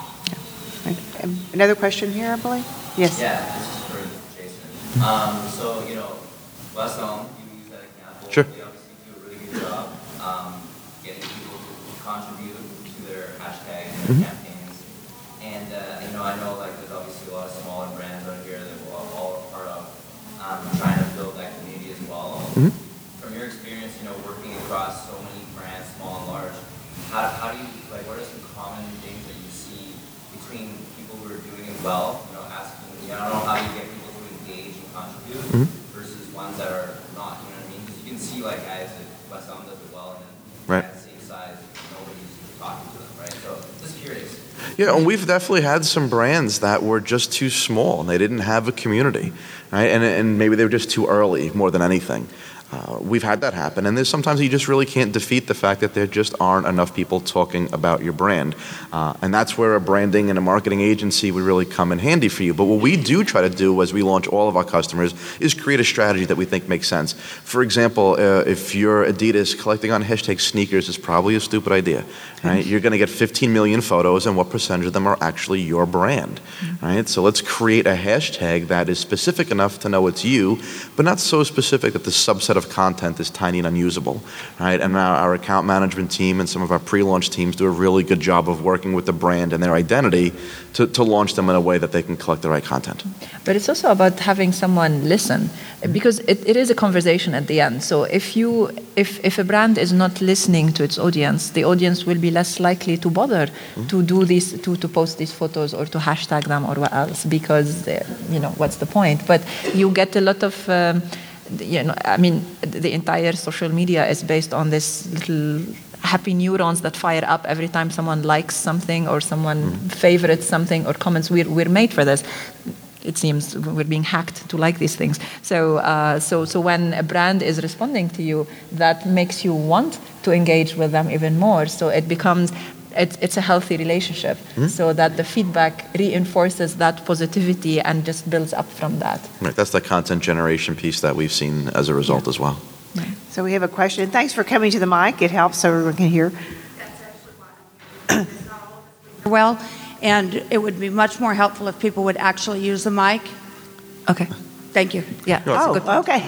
Yeah. Another question here, I believe? Yes. Yeah, this is for Jason. Um, so, you know, West Elm, you use that example. Sure. They obviously do a really good job um, getting people to contribute to their hashtag and their mm-hmm. campaigns. And, uh, you know, I know, like, there's obviously a lot of smaller brands out here that we're all, all a part of, um, trying to build that community as well. Mm-hmm. From your experience, you know, working across so many brands, small and large, how, how do you, like, what are some common things that you see between people who are doing it well, you know, asking, you know, I don't know how you get people to engage and contribute mm-hmm. versus ones that are not, you know what I mean? Because you can see, like, guys at West Elm does it well, and then right. at the same size, nobody's talking to them, right? So, just curious. Yeah, and we've definitely had some brands that were just too small and they didn't have a community, right? And, and maybe they were just too early more than anything. Uh, we've had that happen, and there's sometimes you just really can't defeat the fact that there just aren't enough people talking about your brand. Uh, and that's where a branding and a marketing agency would really come in handy for you. But what we do try to do as we launch all of our customers is create a strategy that we think makes sense. For example, uh, if you're Adidas, collecting on hashtag sneakers is probably a stupid idea, right? You're going to get fifteen million photos, and what percentage of them are actually your brand, right? So let's create a hashtag that is specific enough to know it's you, but not so specific that the subset of content is tiny and unusable, right? And our, our account management team and some of our pre-launch teams do a really good job of working with the brand and their identity to, to launch them in a way that they can collect the right content. But it's also about having someone listen, because it, it is a conversation at the end. So if you if if a brand is not listening to its audience, the audience will be less likely to bother mm-hmm. to do this, to, to post these photos or to hashtag them or what else, because you know what's the point? But you get a lot of um, you know, I mean, the entire social media is based on this little happy neurons that fire up every time someone likes something or someone mm-hmm. favorites something or comments. We're, we're made for this. It seems we're being hacked to like these things. So, uh, so, so when a brand is responding to you, that makes you want to engage with them even more. So it becomes It's, it's a healthy relationship, mm-hmm. so that the feedback reinforces that positivity and just builds up from that. Right, that's the content generation piece that we've seen as a result yeah. as well. Yeah. So we have a question. Thanks for coming to the mic. It helps so everyone can hear. That's actually why I'm it's not all of us well, and it would be much more helpful if people would actually use the mic. Okay. Thank you. Yeah. Oh, good. Okay.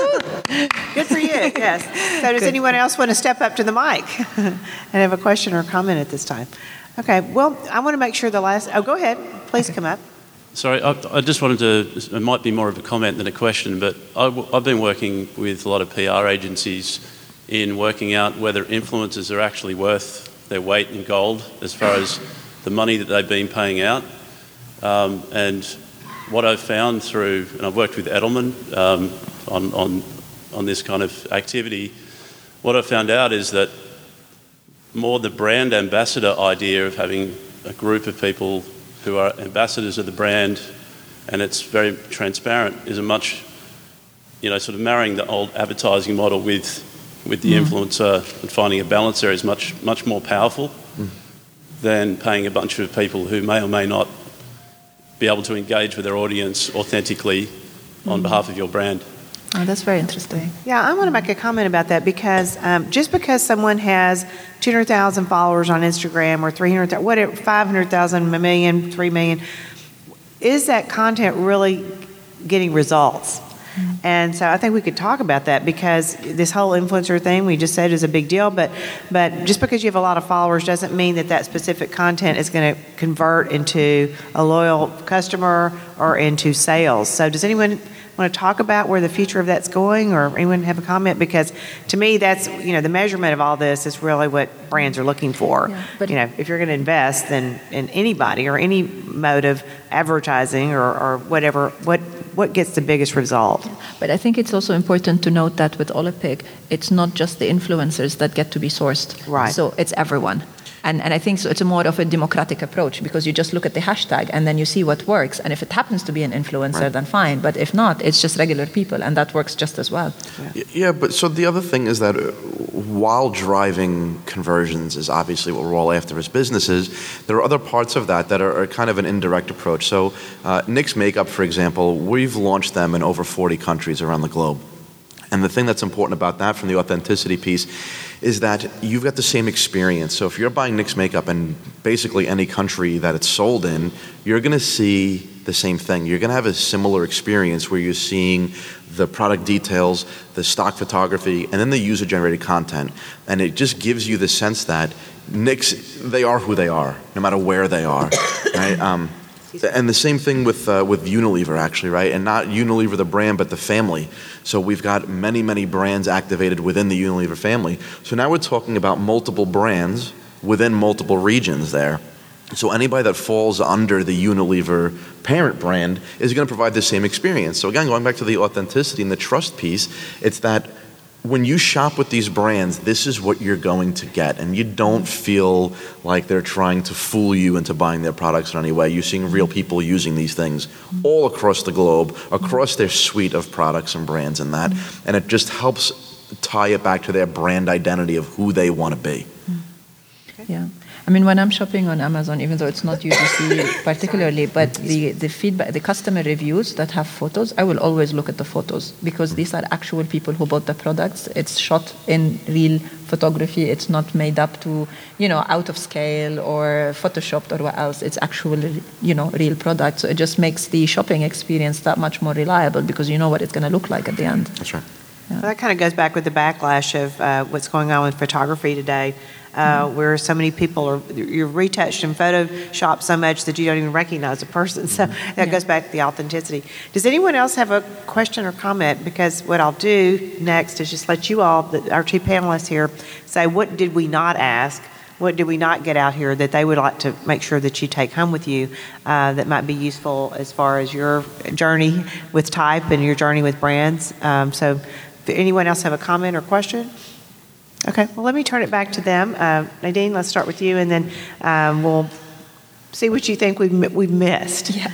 Good for you. Yes. So does good. anyone else want to step up to the mic and have a question or comment at this time? Okay. Well, I want to make sure the last. Oh, go ahead. Please okay. come up. Sorry, I, I just wanted to. It might be more of a comment than a question, but I, I've been working with a lot of P R agencies in working out whether influencers are actually worth their weight in gold as far as the money that they've been paying out, um, and. What I've found through, and I've worked with Edelman um, on, on on this kind of activity, what I've found out is that more the brand ambassador idea of having a group of people who are ambassadors of the brand, and it's very transparent, is a much, you know, sort of marrying the old advertising model with with the mm. influencer and finding a balance there is much, much more powerful mm. than paying a bunch of people who may or may not be able to engage with their audience authentically on mm. behalf of your brand. Oh, that's very interesting. Yeah, I want to make a comment about that because um, just because someone has two hundred thousand followers on Instagram or three hundred thousand, whatever, five hundred thousand, a million, three million, is that content really getting results? Mm-hmm. And so I think we could talk about that because this whole influencer thing we just said is a big deal, but but just because you have a lot of followers doesn't mean that that specific content is going to convert into a loyal customer or into sales. So does anyone want to talk about where the future of that's going, or anyone have a comment? Because to me, that's, you know, the measurement of all this is really what brands are looking for. Yeah, but you know, if you're going to invest then in anybody or any mode of advertising or, or whatever, what what gets the biggest result? But I think it's also important to note that with Olapig, it's not just the influencers that get to be sourced. Right. So it's everyone. And, and I think so it's a more of a democratic approach because you just look at the hashtag and then you see what works. And if it happens to be an influencer, right. then fine. But if not, it's just regular people, and that works just as well. Yeah, yeah but so the other thing is that while driving conversions is obviously what we're all after as businesses, there are other parts of that that are, are kind of an indirect approach. So uh, N Y X Makeup, for example, we've launched them in over forty countries around the globe. And the thing that's important about that from the authenticity piece is that you've got the same experience. So if you're buying N Y X Makeup in basically any country that it's sold in, you're going to see the same thing. You're going to have a similar experience where you're seeing the product details, the stock photography, and then the user-generated content. And it just gives you the sense that N Y X, they are who they are, no matter where they are, right? Um, And the same thing with uh, with Unilever, actually, right? And not Unilever the brand, but the family. So we've got many, many brands activated within the Unilever family. So now we're talking about multiple brands within multiple regions there. So anybody that falls under the Unilever parent brand is going to provide the same experience. So again, going back to the authenticity and the trust piece, it's that when you shop with these brands, this is what you're going to get. And you don't feel like they're trying to fool you into buying their products in any way. You're seeing real people using these things all across the globe, across their suite of products and brands and that. And it just helps tie it back to their brand identity of who they want to be. Yeah. I mean, when I'm shopping on Amazon, even though it's not U G C particularly, but the, the feedback, the customer reviews that have photos, I will always look at the photos because these are actual people who bought the products. It's shot in real photography. It's not made up to, you know, out of scale or photoshopped or what else. It's actually, you know, real product. So it just makes the shopping experience that much more reliable because you know what it's going to look like at the end. That's right. Yeah. Well, that kind of goes back with the backlash of uh, what's going on with photography today. Uh, mm-hmm. Where so many people are, you're retouched and photoshopped so much that you don't even recognize a person. So that yeah. goes back to the authenticity. Does anyone else have a question or comment? Because what I'll do next is just let you all, our two panelists here, say what did we not ask, what did we not get out here that they would like to make sure that you take home with you uh, that might be useful as far as your journey with Type and your journey with brands. Um, so does anyone else have a comment or question? Okay, well, let me turn it back to them. Uh, Nadine, let's start with you, and then um, we'll see what you think we've, we've missed. Yeah.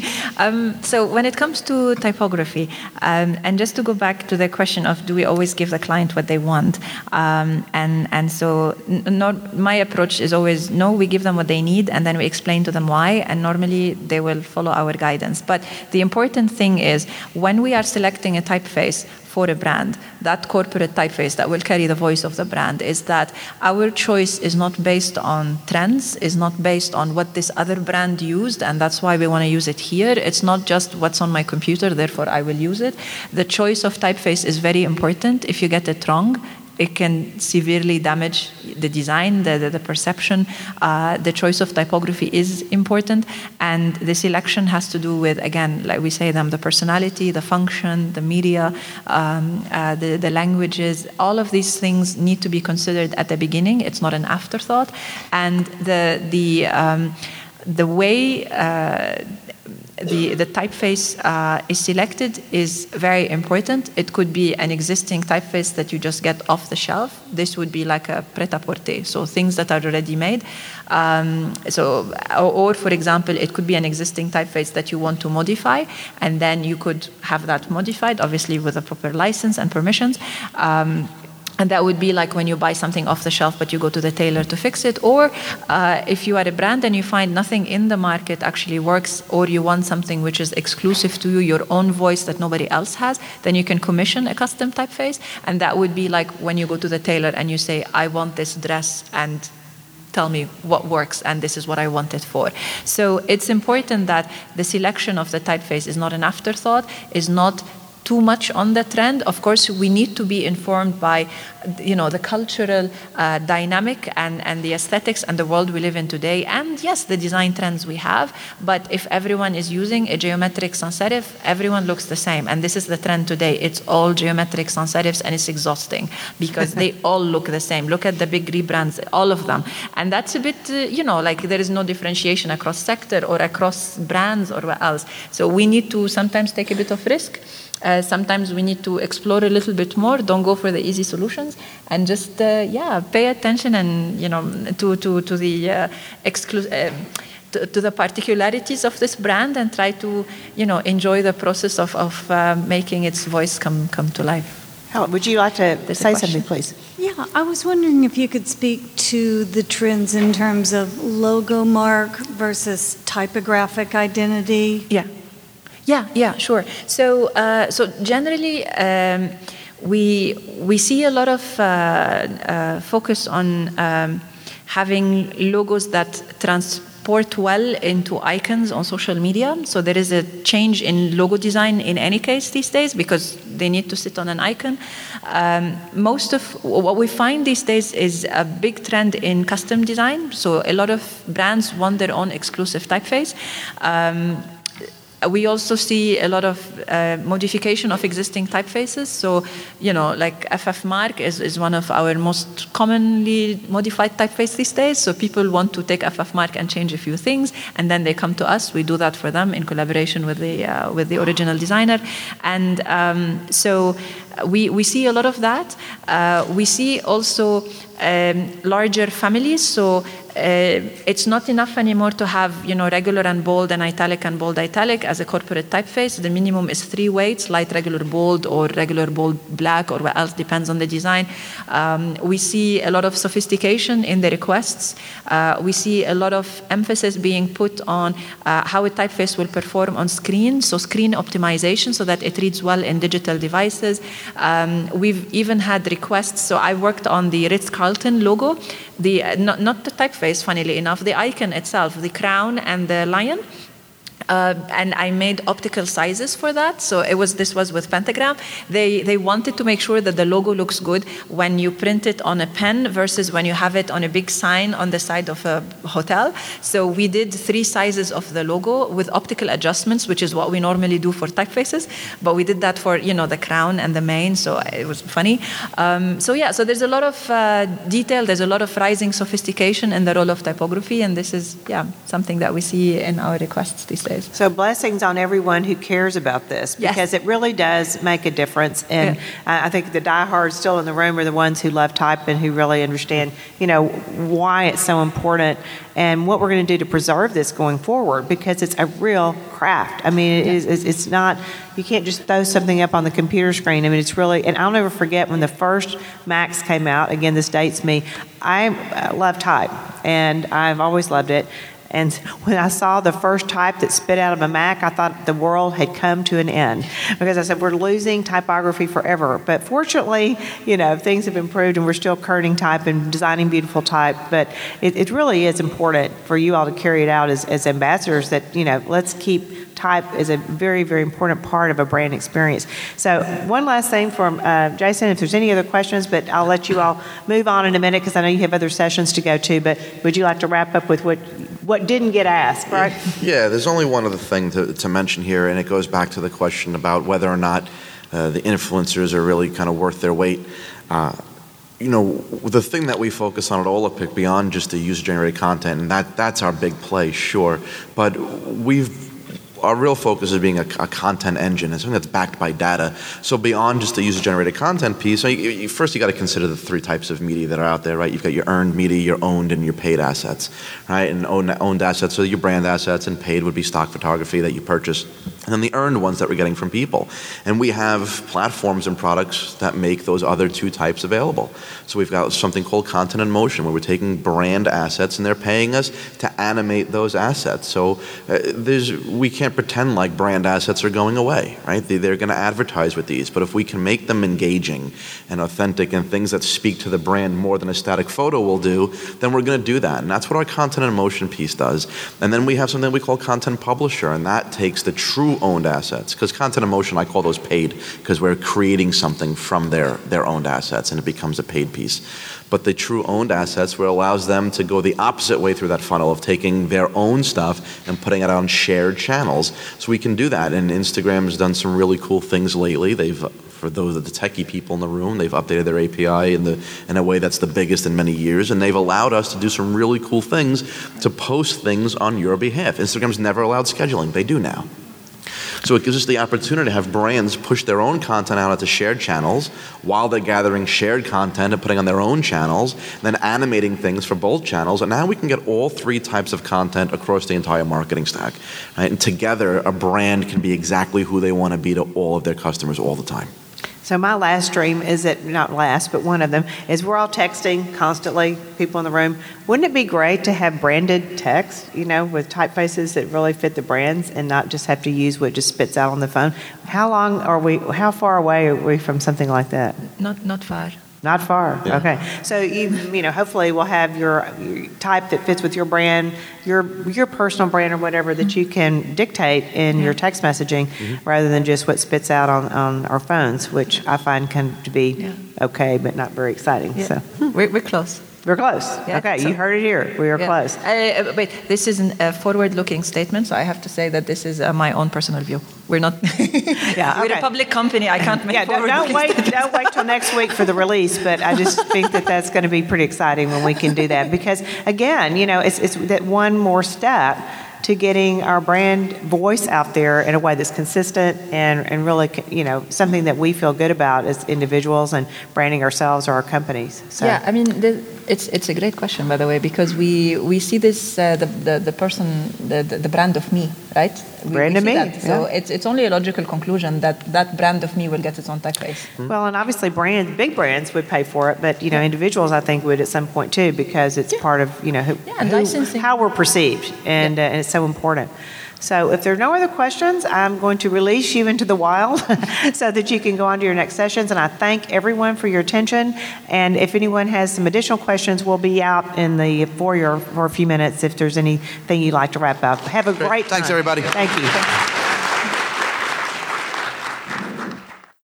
um, so when it comes to typography, um, and just to go back to the question of do we always give the client what they want, um, and and so n- not, my approach is always no, we give them what they need, and then we explain to them why, and normally they will follow our guidance. But the important thing is when we are selecting a typeface for a brand, that corporate typeface that will carry the voice of the brand, is that our choice is not based on trends, is not based on what this other brand used, and that's why we want to use it here. It's not just what's on my computer, therefore I will use it. The choice of typeface is very important. If you get it wrong, it can severely damage the design, the, the, the perception. Uh, the choice of typography is important, and the selection has to do with, again, like we say them, the personality, the function, the media, um, uh, the, the languages. All of these things need to be considered at the beginning. It's not an afterthought. And the, the, um, the way uh, The, the typeface uh, is selected is very important. It could be an existing typeface that you just get off the shelf. This would be like a pret-à-porter, so things that are already made. Um, so, or, or, for example, it could be an existing typeface that you want to modify, and then you could have that modified, obviously with a proper license and permissions. Um, And that would be like when you buy something off the shelf, but you go to the tailor to fix it. Or uh, if you are a brand and you find nothing in the market actually works, or you want something which is exclusive to you, your own voice that nobody else has, then you can commission a custom typeface. And that would be like when you go to the tailor and you say, I want this dress, and tell me what works, and this is what I want it for. So it's important that the selection of the typeface is not an afterthought, is not too much on the trend. Of course, we need to be informed by, you know, the cultural uh, dynamic and, and the aesthetics and the world we live in today. And yes, the design trends we have. But if everyone is using a geometric sans serif, everyone looks the same. And this is the trend today. It's all geometric sans serifs, and it's exhausting because they all look the same. Look at the big rebrands, all of them. And that's a bit, uh, you know, like there is no differentiation across sector or across brands or what else. So we need to sometimes take a bit of risk. Uh, sometimes we need to explore a little bit more. Don't go for the easy solutions, and just uh, yeah, pay attention and you know to to to the uh, exclu- uh, to, to the particularities of this brand, and try to you know enjoy the process of of uh, making its voice come come to life. Helen, would you like to There's say a question. something, please? Yeah, I was wondering if you could speak to the trends in terms of logo mark versus typographic identity. Yeah. Yeah, yeah, sure. So, uh, so generally, um, we we see a lot of uh, uh, focus on um, having logos that transport well into icons on social media. So there is a change in logo design in any case these days because they need to sit on an icon. Um, most of what we find these days is a big trend in custom design. So a lot of brands want their own exclusive typeface. Um, We also see a lot of uh, modification of existing typefaces. So, you know, like F F Mark is, is one of our most commonly modified typefaces these days. So people want to take F F Mark and change a few things, and then they come to us. We do that for them in collaboration with the uh, with the original designer. And um, so we we see a lot of that. Uh, we see also um, larger families. So. Uh, it's not enough anymore to have, you know, regular and bold and italic and bold italic as a corporate typeface. The minimum is three weights: light, regular, bold, or regular, bold, black, or what else, depends on the design. Um, we see a lot of sophistication in the requests. Uh, we see a lot of emphasis being put on uh, how a typeface will perform on screen, so screen optimization so that it reads well in digital devices. Um, we've even had requests. So I worked on the Ritz-Carlton logo, the uh, not, not the typeface. Face, funnily enough, the icon itself, the crown and the lion. Uh, and I made optical sizes for that. So it was this was with Pentagram. They they wanted to make sure that the logo looks good when you print it on a pen versus when you have it on a big sign on the side of a hotel. So we did three sizes of the logo with optical adjustments, which is what we normally do for typefaces. But we did that for you know the crown and the mane. So it was funny. Um, so yeah. So there's a lot of uh, detail. There's a lot of rising sophistication in the role of typography, and this is yeah something that we see in our requests these days. So blessings on everyone who cares about this, because Yes. it really does make a difference. And Yeah. I think the diehards still in the room are the ones who love type and who really understand, you know, why it's so important and what we're going to do to preserve this going forward, because it's a real craft. I mean, it is, it's, it's not, you can't just throw something up on the computer screen. I mean, it's really, and I'll never forget when the first Macs came out, again, this dates me, I uh, love type, and I've always loved it. And when I saw the first type that spit out of a Mac, I thought the world had come to an end, because I said, we're losing typography forever. But fortunately, you know, things have improved and we're still kerning type and designing beautiful type. But it, it really is important for you all to carry it out as, as ambassadors that, you know, let's keep type as a very, very important part of a brand experience. So one last thing from uh, Jason, if there's any other questions, but I'll let you all move on in a minute because I know you have other sessions to go to, but would you like to wrap up with what what didn't get asked, right? Yeah, there's only one other thing to, to mention here, and it goes back to the question about whether or not uh, the influencers are really kind of worth their weight. Uh, you know, the thing that we focus on at Olapic beyond just the user-generated content, and that that's our big play, sure, but we've our real focus is being a, a content engine, and something that's backed by data. So beyond just the user-generated content piece, so you, you, first you got to consider the three types of media that are out there, right? You've got your earned media, your owned, and your paid assets, right? And owned, owned assets, so your brand assets, and paid would be stock photography that you purchase. And then the earned ones that we're getting from people. And we have platforms and products that make those other two types available. So we've got something called Content in Motion, where we're taking brand assets and they're paying us to animate those assets. So uh, there's, we can't pretend like brand assets are going away, right? They, they're going to advertise with these. But if we can make them engaging and authentic and things that speak to the brand more than a static photo will do, then we're going to do that. And that's what our Content in Motion piece does. And then we have something we call Content Publisher, and that takes the true owned assets. Because Content in Motion, I call those paid, because we're creating something from their, their owned assets, and it becomes a paid piece. But the true owned assets, where it allows them to go the opposite way through that funnel of taking their own stuff and putting it on shared channels. So we can do that. And Instagram has done some really cool things lately. They've, for those of the techie people in the room, they've updated their A P I in, the, in a way that's the biggest in many years. And they've allowed us to do some really cool things to post things on your behalf. Instagram's never allowed scheduling. They do now. So it gives us the opportunity to have brands push their own content out into shared channels while they're gathering shared content and putting on their own channels, then animating things for both channels. And now we can get all three types of content across the entire marketing stack. Right? And together, a brand can be exactly who they want to be to all of their customers all the time. So my last dream is that, not last, but one of them, is we're all texting constantly, people in the room. Wouldn't it be great to have branded text, you know, with typefaces that really fit the brands and not just have to use what just spits out on the phone? How long are we, how far away are we from something like that? Not not far. Not far. Yeah. Okay. So you you know, hopefully we'll have your, your type that fits with your brand, your your personal brand or whatever that you can dictate in your text messaging, mm-hmm. rather than just what spits out on, on our phones, which I find can to be yeah. okay, but not very exciting. Yeah. So we're, we're close. We're close. Yeah, okay, so, you heard it here. We are yeah. close. Uh, wait, this is an, a forward-looking statement, so I have to say that this is uh, my own personal view. We're not. yeah, we're okay. a public company. I can't make yeah, forward-looking don't wait. statements. Don't wait till next week for the release. But I just think that that's going to be pretty exciting when we can do that, because again, you know, it's it's that one more step to getting our brand voice out there in a way that's consistent and, and really, you know, something that we feel good about as individuals and branding ourselves or our companies. So. Yeah, I mean, the, it's it's a great question, by the way, because we, we see this, uh, the, the the person, the, the, the brand of me, right? We, brand we of me. That. So yeah. it's it's only a logical conclusion that that brand of me will get its own typeface. Mm-hmm. Well, and obviously brands, big brands would pay for it, but, you know, individuals I think would at some point too, because it's yeah. part of, you know, who, yeah, who, how we're perceived, and, yeah. uh, and it's so important. So if there are no other questions, I'm going to release you into the wild so that you can go on to your next sessions. And I thank everyone for your attention. And if anyone has some additional questions, we'll be out in the foyer for a few minutes if there's anything you'd like to wrap up. Have a great, great time. Thanks, everybody. Thank you.